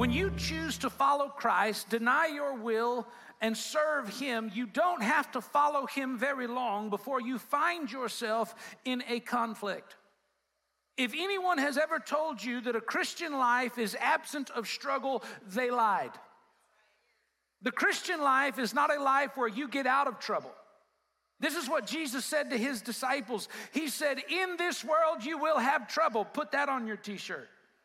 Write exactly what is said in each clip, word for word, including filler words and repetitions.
When you choose to follow Christ, deny your will, and serve Him, you don't have to follow Him very long before you find yourself in a conflict. If anyone has ever told you that a Christian life is absent of struggle, they lied. The Christian life is not a life where you get out of trouble. This is what Jesus said to His disciples. He said, in this world you will have trouble. Put that on your t-shirt.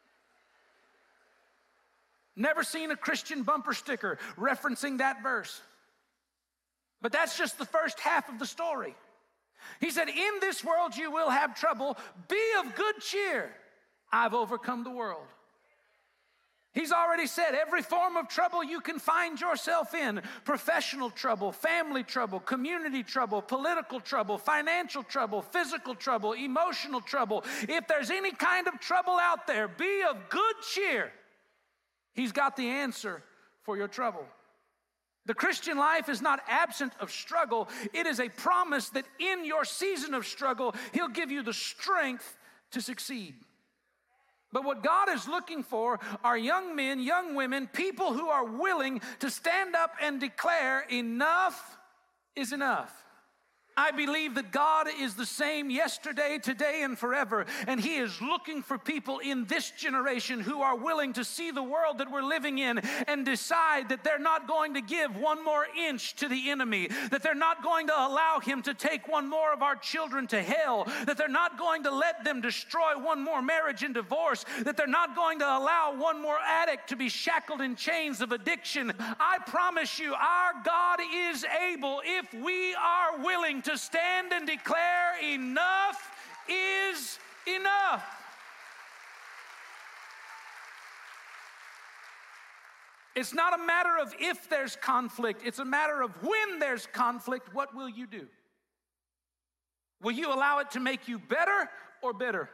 Never seen a Christian bumper sticker referencing that verse. But that's just the first half of the story. He said, in this world you will have trouble. Be of good cheer. I've overcome the world. He's already said every form of trouble you can find yourself in. Professional trouble, family trouble, community trouble, political trouble, financial trouble, physical trouble, emotional trouble. If there's any kind of trouble out there, be of good cheer. He's got the answer for your trouble. The Christian life is not absent of struggle. It is a promise that in your season of struggle, He'll give you the strength to succeed. But what God is looking for are young men, young women, people who are willing to stand up and declare enough is enough. I believe that God is the same yesterday, today, and forever. And He is looking for people in this generation who are willing to see the world that we're living in and decide that they're not going to give one more inch to the enemy, that they're not going to allow him to take one more of our children to hell, that they're not going to let them destroy one more marriage and divorce, that they're not going to allow one more addict to be shackled in chains of addiction. I promise you, our God is able, if we are willing to stand and declare enough is enough. It's not a matter of if there's conflict. It's a matter of when there's conflict, what will you do? Will you allow it to make you better or bitter?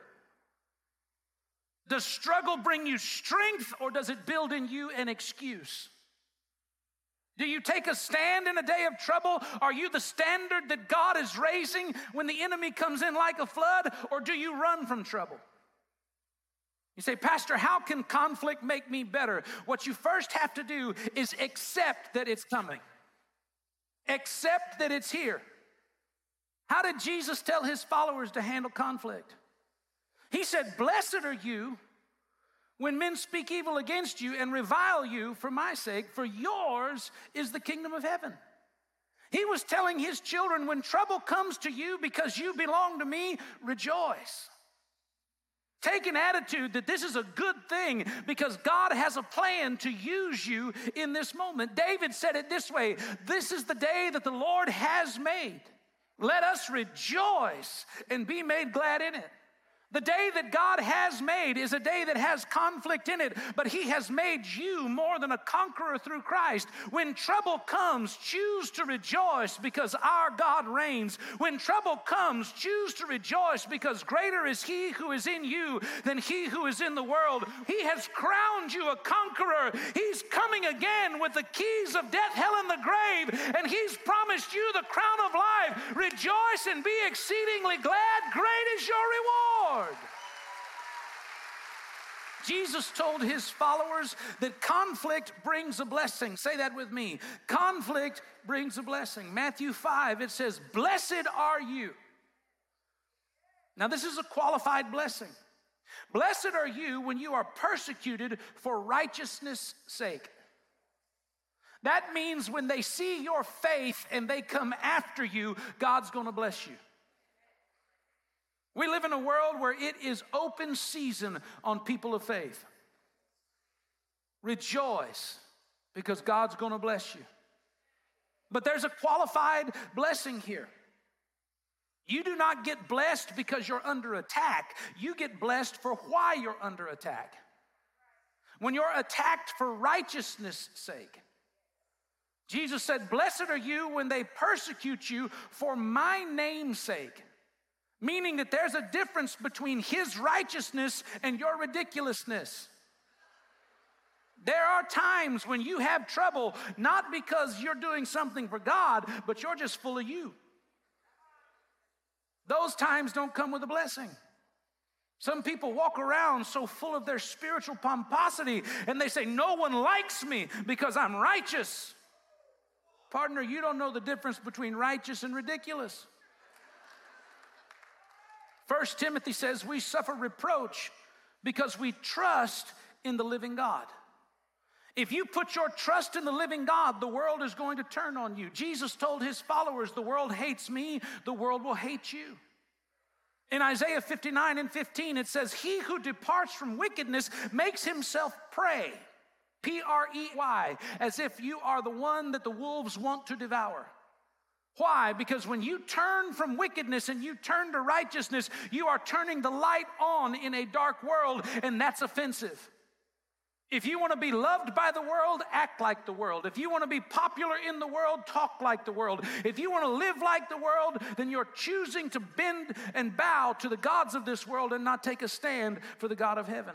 Does struggle bring you strength or does it build in you an excuse? Do you take a stand in a day of trouble? Are you the standard that God is raising when the enemy comes in like a flood? Or do you run from trouble? You say, Pastor, how can conflict make me better? What you first have to do is accept that it's coming. Accept that it's here. How did Jesus tell His followers to handle conflict? He said, blessed are you when men speak evil against you and revile you for my sake, for yours is the kingdom of heaven. He was telling His children, when trouble comes to you because you belong to me, rejoice. Take an attitude that this is a good thing because God has a plan to use you in this moment. David said it this way, this is the day that the Lord has made. Let us rejoice and be made glad in it. The day that God has made is a day that has conflict in it, but He has made you more than a conqueror through Christ. When trouble comes, choose to rejoice because our God reigns. When trouble comes, choose to rejoice because greater is He who is in you than he who is in the world. He has crowned you a conqueror. He's coming again with the keys of death, hell, and the grave, and He's promised you the crown of life. Rejoice and be exceedingly glad. Great is your reward. Jesus told His followers that conflict brings a blessing. Say that with me. Conflict brings a blessing. Matthew five, it says, blessed are you. Now this is a qualified blessing. Blessed are you when you are persecuted for righteousness' sake. That means when they see your faith and they come after you, God's going to bless you. We live in a world where it is open season on people of faith. Rejoice because God's going to bless you. But there's a qualified blessing here. You do not get blessed because you're under attack. You get blessed for why you're under attack. When you're attacked for righteousness' sake. Jesus said, blessed are you when they persecute you for my name's sake. Meaning that there's a difference between His righteousness and your ridiculousness. There are times when you have trouble, not because you're doing something for God, but you're just full of you. Those times don't come with a blessing. Some people walk around so full of their spiritual pomposity, and they say, no one likes me because I'm righteous. Partner, you don't know the difference between righteous and ridiculous. First Timothy says we suffer reproach because we trust in the living God. If you put your trust in the living God, the world is going to turn on you. Jesus told his followers, the world hates me, the world will hate you. In Isaiah fifty-nine and fifteen, it says, he who departs from wickedness makes himself prey, P R E Y, as if you are the one that the wolves want to devour. Why? Because when you turn from wickedness and you turn to righteousness, you are turning the light on in a dark world, and that's offensive. If you want to be loved by the world, act like the world. If you want to be popular in the world, talk like the world. If you want to live like the world, then you're choosing to bend and bow to the gods of this world and not take a stand for the God of heaven.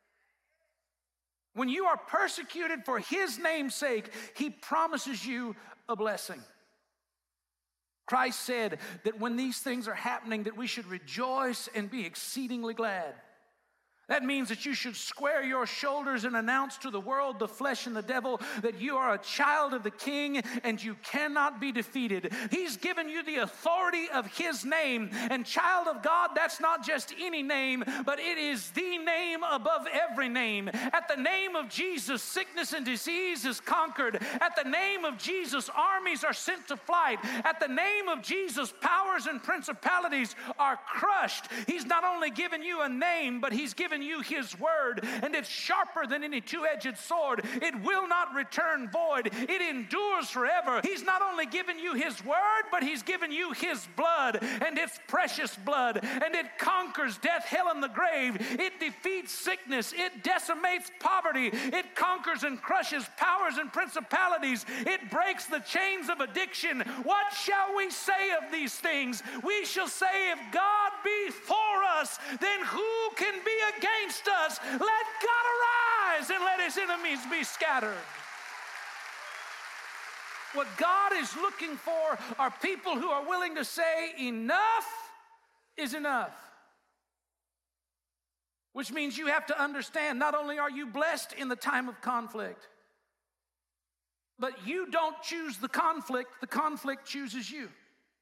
When you are persecuted for his name's sake, he promises you a blessing. Christ said that when these things are happening, that we should rejoice and be exceedingly glad. That means that you should square your shoulders and announce to the world, the flesh and the devil, that you are a child of the King and you cannot be defeated. He's given you the authority of his name. And child of God, that's not just any name, but it is the name above every name. At the name of Jesus, sickness and disease is conquered. At the name of Jesus, armies are sent to flight. At the name of Jesus, powers and principalities are crushed. He's not only given you a name, but he's given you his word, and it's sharper than any two-edged sword. It will not return void. It endures forever. He's not only given you his word, but he's given you his blood, and it's precious blood, and it conquers death, hell, and the grave. It defeats sickness. It decimates poverty. It conquers and crushes powers and principalities. It breaks the chains of addiction. What shall we say of these things? We shall say, if God be for us, then who can be against us? Let God arise and let his enemies be scattered. What God is looking for are people who are willing to say enough is enough. Which means you have to understand, not only are you blessed in the time of conflict, but you don't choose the conflict, the conflict chooses you.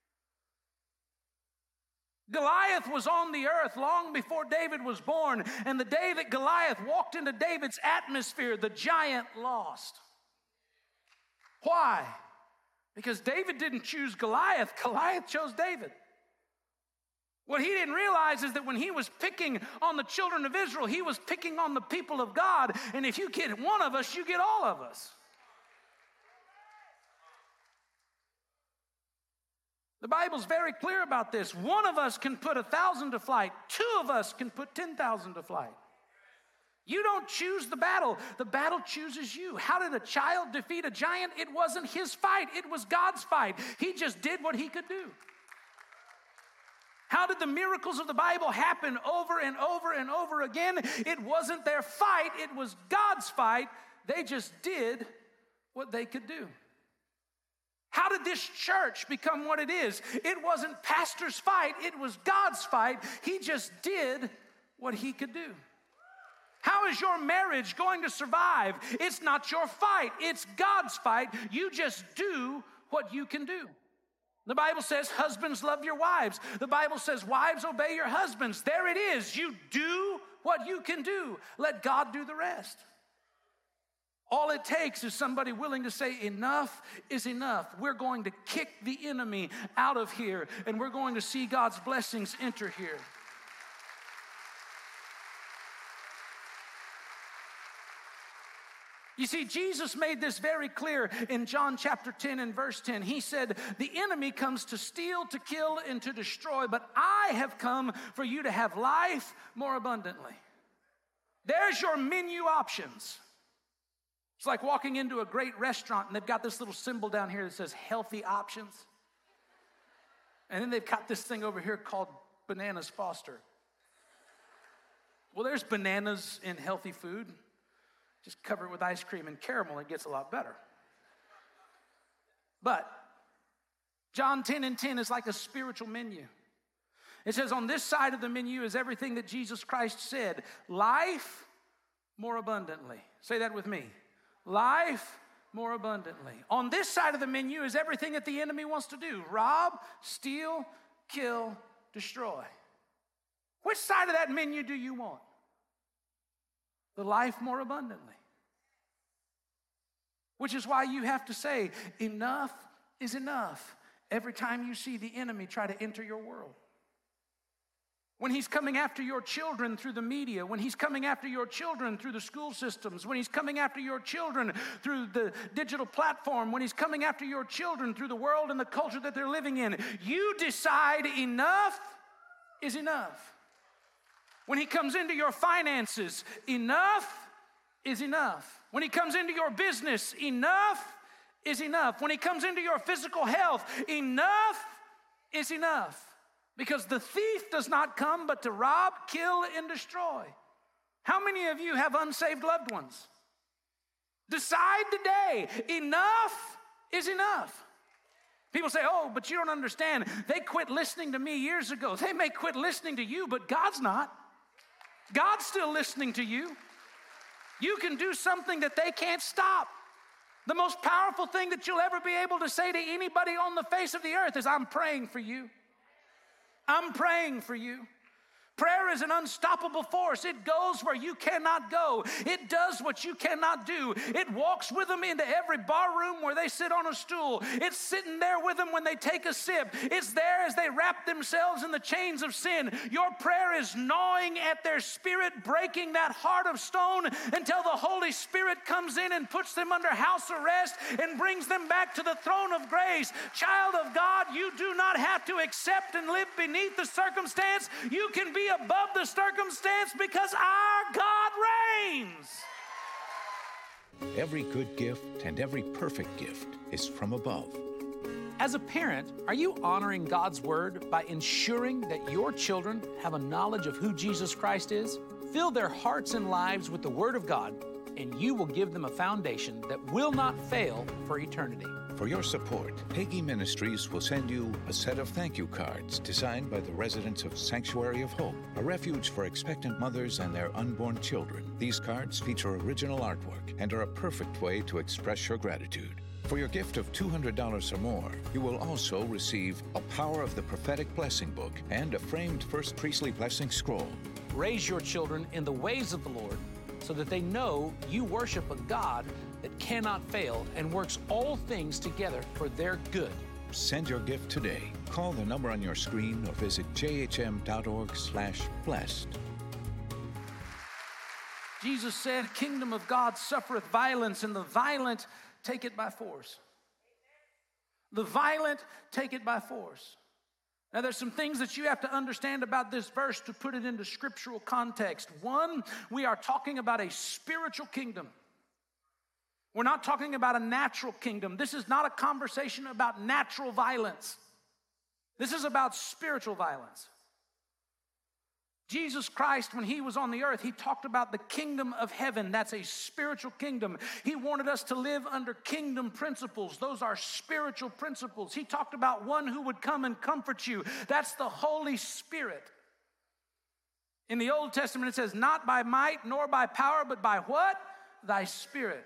Goliath was on the earth long before David was born, and the day that Goliath walked into David's atmosphere, the giant lost. Why? Because David didn't choose Goliath, Goliath chose David. What he didn't realize is that when he was picking on the children of Israel, he was picking on the people of God, and if you get one of us, you get all of us. The Bible's very clear about this. One of us can put a thousand to flight. Two of us can put ten thousand to flight. You don't choose the battle. The battle chooses you. How did a child defeat a giant? It wasn't his fight. It was God's fight. He just did what he could do. How did the miracles of the Bible happen over and over and over again? It wasn't their fight. It was God's fight. They just did what they could do. How did this church become what it is? It wasn't pastor's fight, it was God's fight. He just did what he could do. How is your marriage going to survive? It's not your fight, it's God's fight. You just do what you can do. The Bible says, husbands, love your wives. The Bible says, wives, obey your husbands. There it is. You do what you can do. Let God do the rest. All it takes is somebody willing to say enough is enough. We're going to kick the enemy out of here, and we're going to see God's blessings enter here. You see, Jesus made this very clear in John chapter ten and verse ten. He said, the enemy comes to steal, to kill, and to destroy, but I have come for you to have life more abundantly. There's your menu options. It's like walking into a great restaurant and they've got this little symbol down here that says healthy options. And then they've got this thing over here called Bananas Foster. Well, there's bananas in healthy food. Just cover it with ice cream and caramel, it gets a lot better. But John ten and ten is like a spiritual menu. It says on this side of the menu is everything that Jesus Christ said. Life more abundantly. Say that with me. Life more abundantly. On this side of the menu is everything that the enemy wants to do. Rob, steal, kill, destroy. Which side of that menu do you want? The life more abundantly. Which is why you have to say, enough is enough every time you see the enemy try to enter your world. When he's coming after your children through the media, when he's coming after your children through the school systems, when he's coming after your children through the digital platform, when he's coming after your children through the world and the culture that they're living in, you decide enough is enough. When he comes into your finances, enough is enough. When he comes into your business, enough is enough. When he comes into your physical health, enough is enough. Because the thief does not come but to rob, kill, and destroy. How many of you have unsaved loved ones? Decide today, enough is enough. People say, oh, but you don't understand. They quit listening to me years ago. They may quit listening to you, but God's not. God's still listening to you. You can do something that they can't stop. The most powerful thing that you'll ever be able to say to anybody on the face of the earth is, I'm praying for you. I'm praying for you. Prayer is an unstoppable force. It goes where you cannot go. It does what you cannot do. It walks with them into every bar room where they sit on a stool. It's sitting there with them when they take a sip. It's there as they wrap themselves in the chains of sin. Your prayer is gnawing at their spirit, breaking that heart of stone until the Holy Spirit comes in and puts them under house arrest and brings them back to the throne of grace. Child of God, you do not have to accept and live beneath the circumstance. You can be above the circumstance because our God reigns. Every good gift and every perfect gift is from above. As a parent, are you honoring God's word by ensuring that your children have a knowledge of who Jesus Christ is? Fill their hearts and lives with the word of God, and you will give them a foundation that will not fail for eternity. For your support, Hagee Ministries will send you a set of thank you cards designed by the residents of Sanctuary of Hope, a refuge for expectant mothers and their unborn children. These cards feature original artwork and are a perfect way to express your gratitude. For your gift of two hundred dollars or more, you will also receive a Power of the Prophetic Blessing book and a framed First Priestly Blessing scroll. Raise your children in the ways of the Lord so that they know you worship a God that cannot fail and works all things together for their good. Send your gift today. Call the number on your screen or visit jhm.org slash blessed. Jesus said, kingdom of God suffereth violence, and the violent take it by force. The violent take it by force. Now, there's some things that you have to understand about this verse to put it into scriptural context. One, we are talking about a spiritual kingdom. We're not talking about a natural kingdom. This is not a conversation about natural violence. This is about spiritual violence. Jesus Christ, when he was on the earth, he talked about the kingdom of heaven. That's a spiritual kingdom. He wanted us to live under kingdom principles. Those are spiritual principles. He talked about one who would come and comfort you. That's the Holy Spirit. In the Old Testament, it says, not by might nor by power, but by what? Thy Spirit.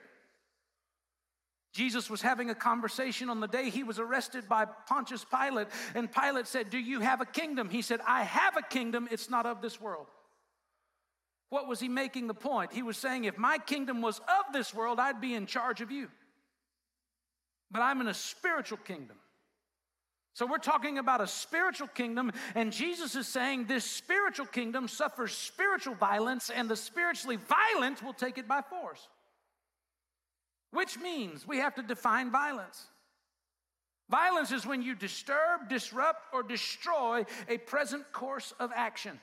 Jesus was having a conversation on the day he was arrested by Pontius Pilate, and Pilate said, do you have a kingdom? He said, I have a kingdom, it's not of this world. What was he making the point? He was saying, if my kingdom was of this world, I'd be in charge of you. But I'm in a spiritual kingdom. So we're talking about a spiritual kingdom, and Jesus is saying this spiritual kingdom suffers spiritual violence, and the spiritually violent will take it by force. Which means we have to define violence. Violence is when you disturb, disrupt, or destroy a present course of action.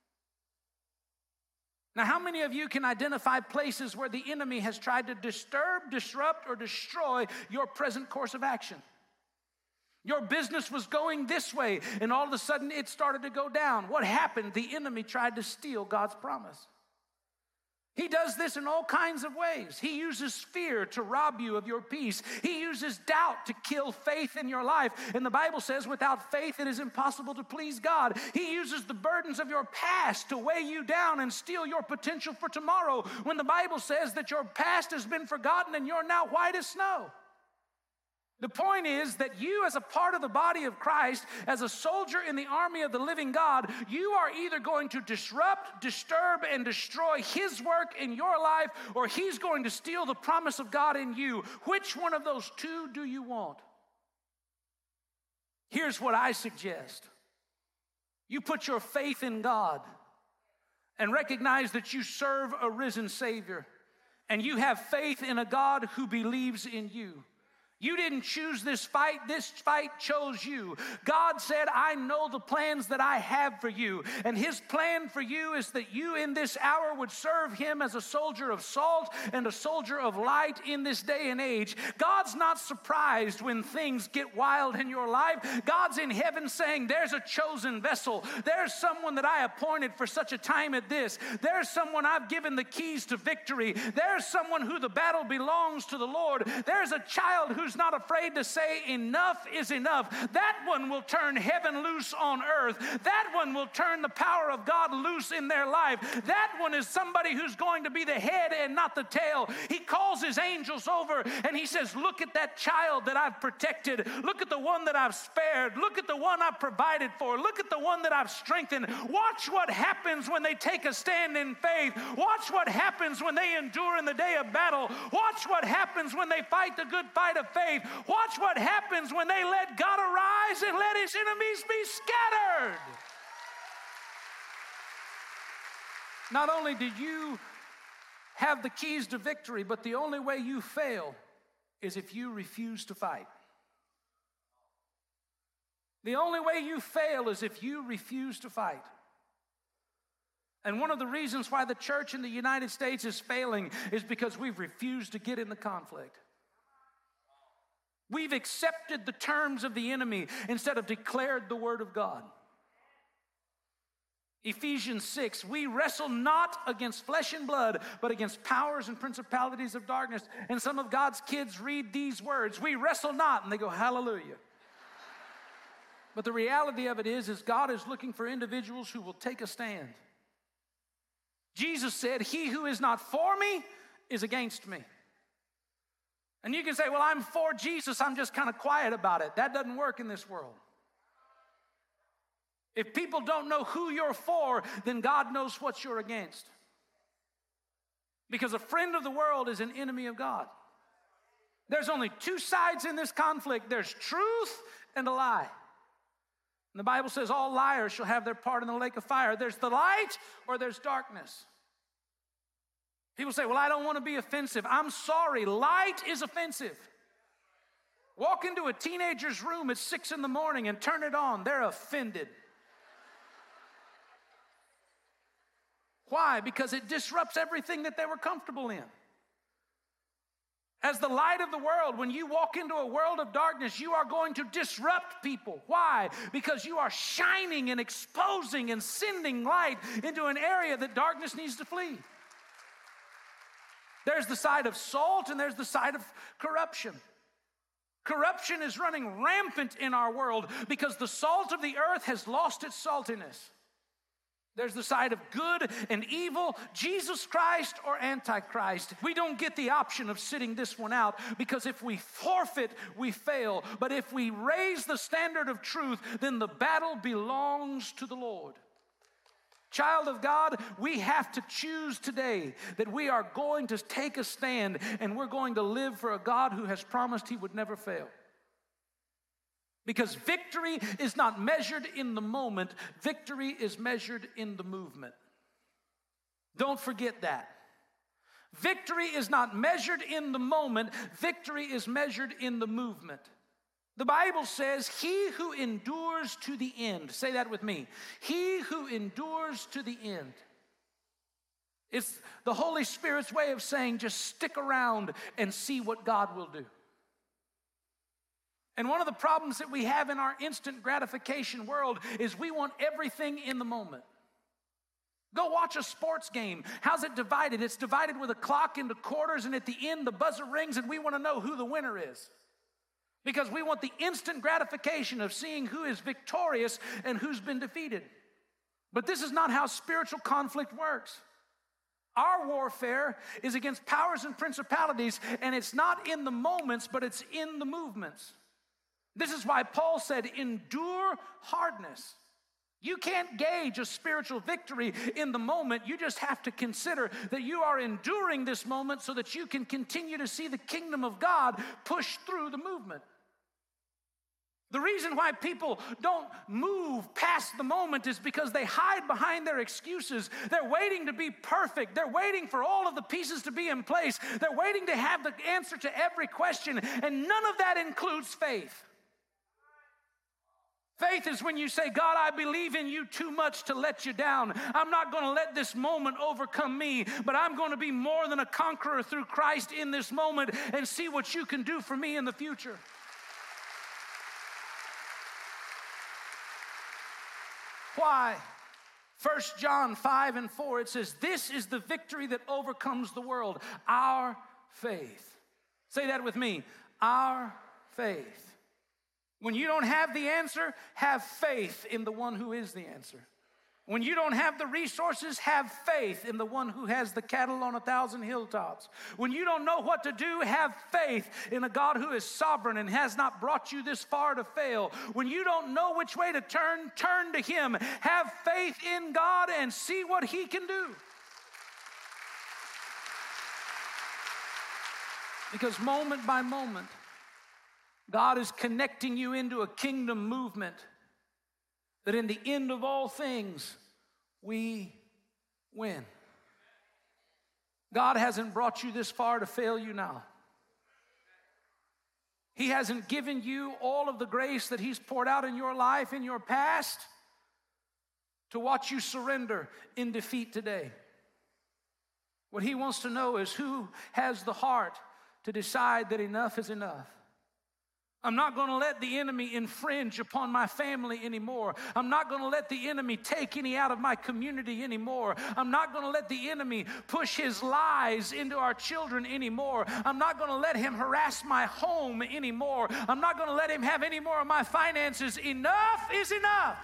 Now, how many of you can identify places where the enemy has tried to disturb, disrupt, or destroy your present course of action? Your business was going this way, and all of a sudden it started to go down. What happened? The enemy tried to steal God's promise. He does this in all kinds of ways. He uses fear to rob you of your peace. He uses doubt to kill faith in your life. And the Bible says without faith it is impossible to please God. He uses the burdens of your past to weigh you down and steal your potential for tomorrow, when the Bible says that your past has been forgotten and you're now white as snow. The point is that you, as a part of the body of Christ, as a soldier in the army of the living God, you are either going to disrupt, disturb, and destroy His work in your life, or He's going to steal the promise of God in you. Which one of those two do you want? Here's what I suggest. You put your faith in God and recognize that you serve a risen Savior, and you have faith in a God who believes in you. You didn't choose this fight. This fight chose you. God said, I know the plans that I have for you. And His plan for you is that you in this hour would serve Him as a soldier of salt and a soldier of light in this day and age. God's not surprised when things get wild in your life. God's in heaven saying, there's a chosen vessel. There's someone that I appointed for such a time as this. There's someone I've given the keys to victory. There's someone who the battle belongs to the Lord. There's a child who who's not afraid to say enough is enough. That one will turn heaven loose on earth. That one will turn the power of God loose in their life. That one is somebody who's going to be the head and not the tail. He calls His angels over and He says, look at that child that I've protected. Look at the one that I've spared. Look at the one I've provided for. Look at the one that I've strengthened. Watch what happens when they take a stand in faith. Watch what happens when they endure in the day of battle. Watch what happens when they fight the good fight of faith. Faith. Watch what happens when they let God arise and let His enemies be scattered. Not only do you have the keys to victory, but the only way you fail is if you refuse to fight. The only way you fail is if you refuse to fight. And one of the reasons why the church in the United States is failing is because we've refused to get in the conflict. We've accepted the terms of the enemy instead of declared the word of God. Ephesians six, we wrestle not against flesh and blood, but against powers and principalities of darkness. And some of God's kids read these words, we wrestle not, and they go, hallelujah. But the reality of it is, is God is looking for individuals who will take a stand. Jesus said, he who is not for me is against me. And you can say, well, I'm for Jesus, I'm just kind of quiet about it. That doesn't work in this world. If people don't know who you're for, then God knows what you're against. Because a friend of the world is an enemy of God. There's only two sides in this conflict. There's truth and a lie. And the Bible says all liars shall have their part in the lake of fire. There's the light or there's darkness. People say, well, I don't want to be offensive. I'm sorry, light is offensive. Walk into a teenager's room at six in the morning and turn it on. They're offended. Why? Because it disrupts everything that they were comfortable in. As the light of the world, when you walk into a world of darkness, you are going to disrupt people. Why? Because you are shining and exposing and sending light into an area that darkness needs to flee. There's the side of salt and there's the side of corruption. Corruption is running rampant in our world because the salt of the earth has lost its saltiness. There's the side of good and evil, Jesus Christ or Antichrist. We don't get the option of sitting this one out because if we forfeit, we fail. But if we raise the standard of truth, then the battle belongs to the Lord. Child of God, we have to choose today that we are going to take a stand and we're going to live for a God who has promised He would never fail. Because victory is not measured in the moment, victory is measured in the movement. Don't forget that. Victory is not measured in the moment, victory is measured in the movement. The Bible says, he who endures to the end. Say that with me. He who endures to the end. It's the Holy Spirit's way of saying, just stick around and see what God will do. And one of the problems that we have in our instant gratification world is we want everything in the moment. Go watch a sports game. How's it divided? It's divided with a clock into quarters, and at the end, the buzzer rings, and we want to know who the winner is. Because we want the instant gratification of seeing who is victorious and who's been defeated. But this is not how spiritual conflict works. Our warfare is against powers and principalities, and it's not in the moments, but it's in the movements. This is why Paul said, endure hardness. You can't gauge a spiritual victory in the moment. You just have to consider that you are enduring this moment so that you can continue to see the kingdom of God push through the movement. The reason why people don't move past the moment is because they hide behind their excuses. They're waiting to be perfect. They're waiting for all of the pieces to be in place. They're waiting to have the answer to every question, and none of that includes faith. Faith is when you say, God, I believe in you too much to let you down. I'm not going to let this moment overcome me, but I'm going to be more than a conqueror through Christ in this moment and see what you can do for me in the future. Why? First John five and four, it says, this is the victory that overcomes the world, our faith. Say that with me, our faith. When you don't have the answer, have faith in the one who is the answer. When you don't have the resources, have faith in the one who has the cattle on a thousand hilltops. When you don't know what to do, have faith in a God who is sovereign and has not brought you this far to fail. When you don't know which way to turn, turn to Him. Have faith in God and see what He can do. Because moment by moment, God is connecting you into a kingdom movement that in the end of all things, we win. God hasn't brought you this far to fail you now. He hasn't given you all of the grace that He's poured out in your life, in your past, to watch you surrender in defeat today. What He wants to know is who has the heart to decide that enough is enough. I'm not going to let the enemy infringe upon my family anymore. I'm not going to let the enemy take any out of my community anymore. I'm not going to let the enemy push his lies into our children anymore. I'm not going to let him harass my home anymore. I'm not going to let him have any more of my finances. Enough is enough.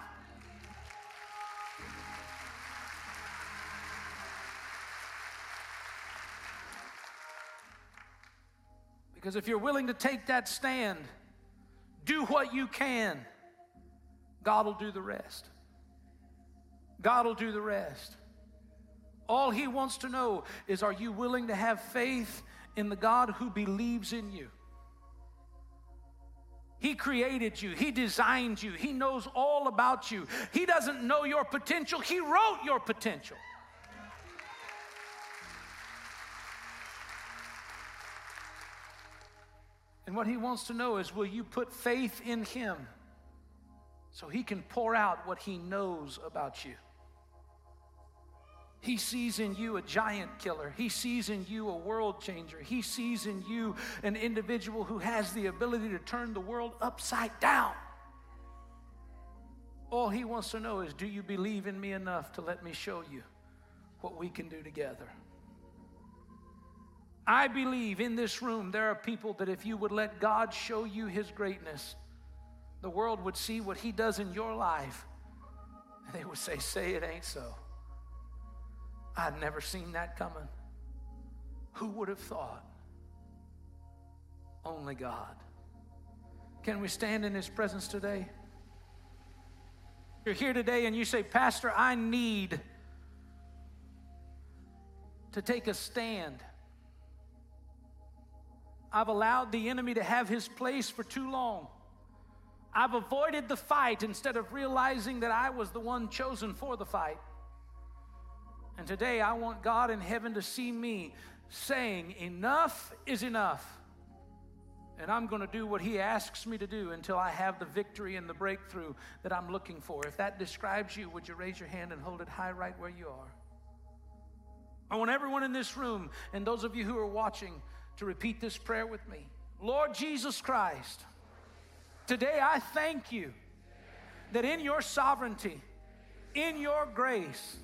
Because if you're willing to take that stand, do what you can, God will do the rest. God will do the rest. All He wants to know is, are you willing to have faith in the God who believes in you? He created you. He designed you. He knows all about you. He doesn't know your potential. He wrote your potential. And what He wants to know is, will you put faith in Him so He can pour out what He knows about you? He sees in you a giant killer. He sees in you a world changer. He sees in you an individual who has the ability to turn the world upside down. All He wants to know is, do you believe in me enough to let me show you what we can do together? I believe in this room there are people that if you would let God show you His greatness, the world would see what He does in your life, and they would say, say it ain't so. I'd never seen that coming. Who would have thought? Only God. Can we stand in His presence today? You're here today and you say, Pastor, I need to take a stand. I've allowed the enemy to have his place for too long. I've avoided the fight instead of realizing that I was the one chosen for the fight. And today I want God in heaven to see me saying, enough is enough. And I'm going to do what He asks me to do until I have the victory and the breakthrough that I'm looking for. If that describes you, would you raise your hand and hold it high right where you are? I want everyone in this room and those of you who are watching to repeat this prayer with me. Lord Jesus Christ, today I thank you that in your sovereignty, in your grace,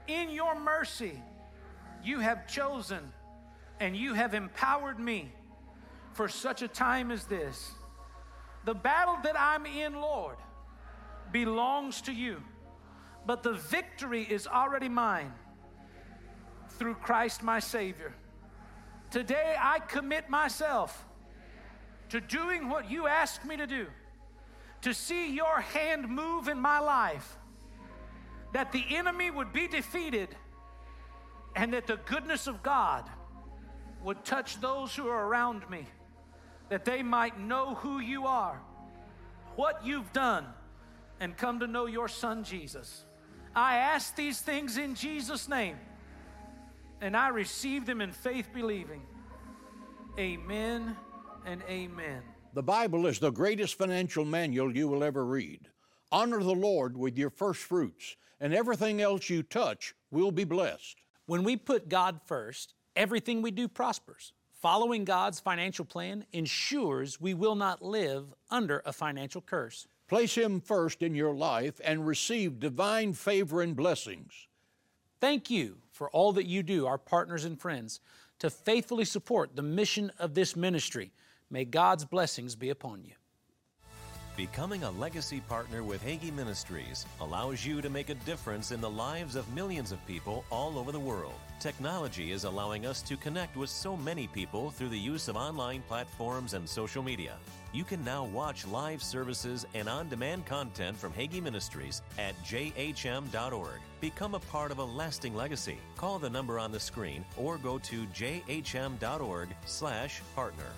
in your mercy, you have chosen and you have empowered me for such a time as this. The battle that I'm in, Lord, belongs to you, but the victory is already mine through Christ my Savior. Today I commit myself to doing what you asked me to do, to see your hand move in my life, that the enemy would be defeated, and that the goodness of God would touch those who are around me, that they might know who you are, what you've done, and come to know your Son, Jesus. I ask these things in Jesus' name, and I receive them in faith believing. Amen and amen. The Bible is the greatest financial manual you will ever read. Honor the Lord with your first fruits, and everything else you touch will be blessed. When we put God first, everything we do prospers. Following God's financial plan ensures we will not live under a financial curse. Place Him first in your life and receive divine favor and blessings. Thank you for all that you do, our partners and friends, to faithfully support the mission of this ministry. May God's blessings be upon you. Becoming a legacy partner with Hagee Ministries allows you to make a difference in the lives of millions of people all over the world. Technology is allowing us to connect with so many people through the use of online platforms and social media. You can now watch live services and on-demand content from Hagee Ministries at j h m dot org. Become a part of a lasting legacy. Call the number on the screen or go to j h m dot org slash partner.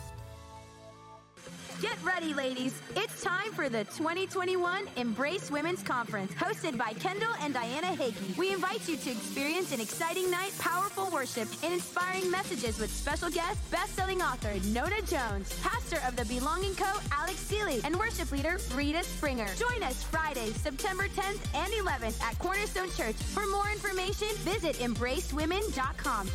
Get ready, ladies. It's time for the twenty twenty-one Embrace Women's Conference, hosted by Kendall and Diana Hagee. We invite you to experience an exciting night, powerful worship, and inspiring messages with special guest, best-selling author Nona Jones, pastor of the Belonging Co., Alex Seeley, and worship leader Rita Springer. Join us Friday, September tenth and eleventh at Cornerstone Church. For more information, visit embrace women dot com.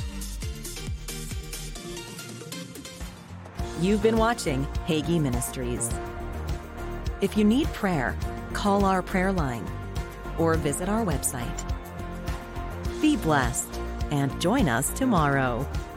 You've been watching Hagee Ministries. If you need prayer, call our prayer line or visit our website. Be blessed and join us tomorrow.